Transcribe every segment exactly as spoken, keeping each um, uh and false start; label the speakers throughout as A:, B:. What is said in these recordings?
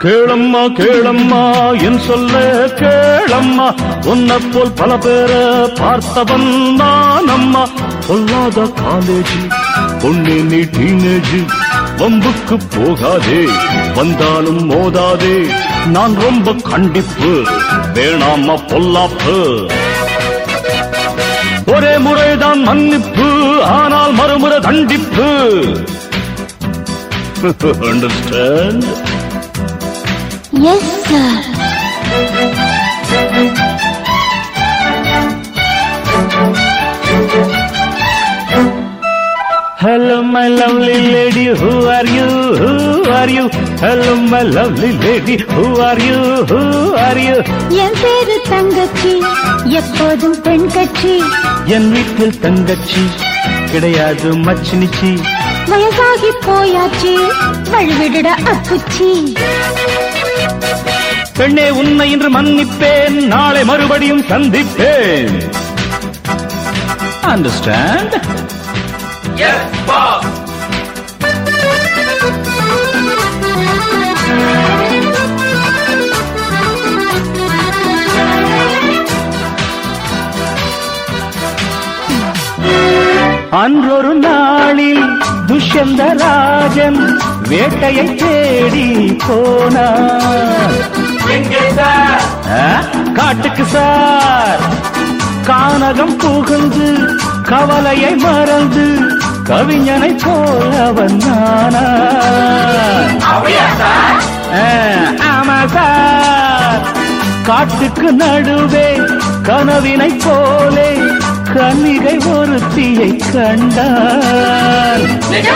A: கேளம்மா கேளம்மா என் சொல்ல கேளம்மா, உன்னை போல் பல பேரை பார்த்தவன் நான் அம்மா. பொல்லாத காலேஜ் பொண்ணு நீ டீனேஜ், வம்புக்கு போகாதே வந்தாலும் மோதாதே, நான் ரொம்ப கண்டிப்பு வேணாமா பொல்லாப்பு. ஒரே முறைதான் மன்னிப்பு, ஆனால் மறுமுறை தண்டிப்பு. Understand?
B: Yes, sir.
A: Hello, my lovely lady, who are you? Who are you? Hello, my lovely lady, who are you? Who are you?
B: என் பேரு தங்கச்சி, எப்போதும் பெண் கட்சி.
A: என் வீட்டில் தங்கச்சி கிடையாது மச்சினிச்சி.
B: வயசாகி போயாச்சு, வழிவிடுட அப்புச்சி.
A: பெண்ணே உன்னை இன்று மன்னிப்பேன், நாளை மறுபடியும் சந்திப்பேன். அண்டர்ஸ்டாண்ட்?
C: Yes, boss.
A: அன்றொரு நாளில் துஷ்யந்த ராஜன் வேட்டையை தேடி போனார்.
C: எங்கே சார்?
A: காட்டுக்கு சார். கானகம் புகுந்து கவலையை மறந்து கவிஞனை போல வந்தானா. ஆமா சார். காட்டுக்கு நடுவே கனவினை போலே கன்னிகை ஒருத்தியை கண்டார்.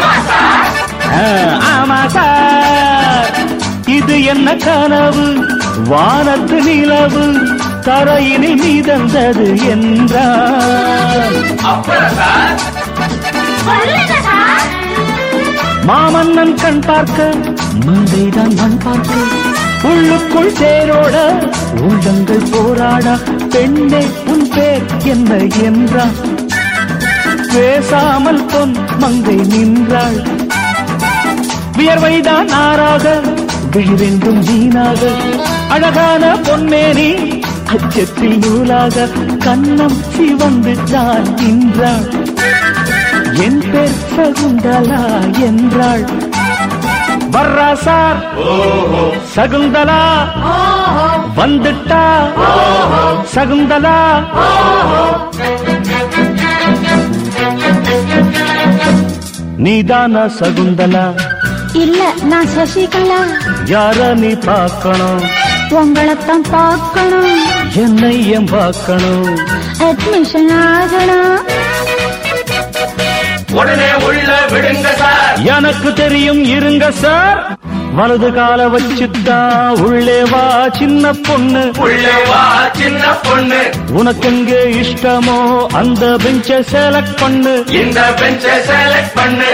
A: ஆமா சார். இது என்ன கனவு? வானத்து நிலவு தரையினில் மீதந்தது என்றார். மாமன்னன் கண் பார்க்க மந்தைதான் மண் பார்க்க, உள்ளுக்குள் தேரோட உள்ளங்கள் போராட, பெண்ணே உன் பேர் என்ன என்றான். பேசாமல் பொன் மங்கை நின்றாள். வியர்வைதான் ஆறாக விழிரெண்டும் வீணாக, அழகான பொன்மேனி அச்சத்தில் நூலாக, கண்ணம் சிவந்து தான் நின்றாள். என் பேர் சகுந்தலா என்றாள். வர்றா சார் சகுந்தலா, வந்துட்டா சகுந்தலா. நீதானா சகுந்தலா?
B: இல்ல, நான் சசிகலா.
A: யார நீ பார்க்கணும்?
B: உங்களைத்தான் பார்க்கணும்.
A: என்னை ஏன் பார்க்கணும்?
B: அட்மிஷன் ஆகணும்.
C: உடனே உள்ள விடுங்க சார்.
A: எனக்கு தெரியும், இருங்க சார். வலது கால வச்சுத்தான் உள்ளே வா சின்ன பொண்ணு.
C: உள்ளே வா சின்ன பொண்ணு.
A: உனக்கெங்கே இஷ்டமோ அந்த பெஞ்சை செலக்ட் பண்ணு.
C: இந்த பெஞ்சை செலக்ட் பண்ணு.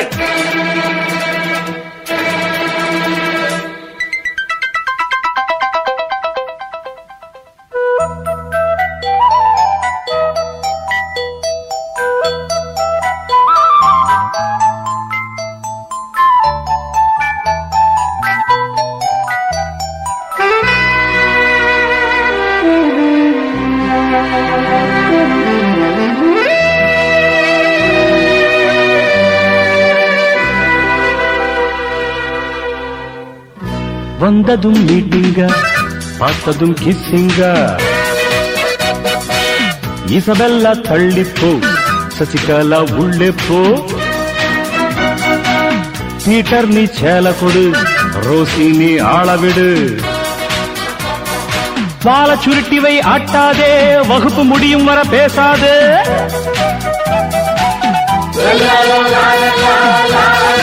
A: வந்ததும் மீட்டிங்க, பார்த்ததும் கிஸ்ஸிங்க. இசபெல்லா தள்ளிப்போ, சசிகலா உள்ளே போ. பீட்டர் நீ சேல கொடு, ரோசி நீ ஆளவிடு. வாழ சுருட்டிவை ஆட்டாதே, வகுப்பு முடியும் வர பேசாதே.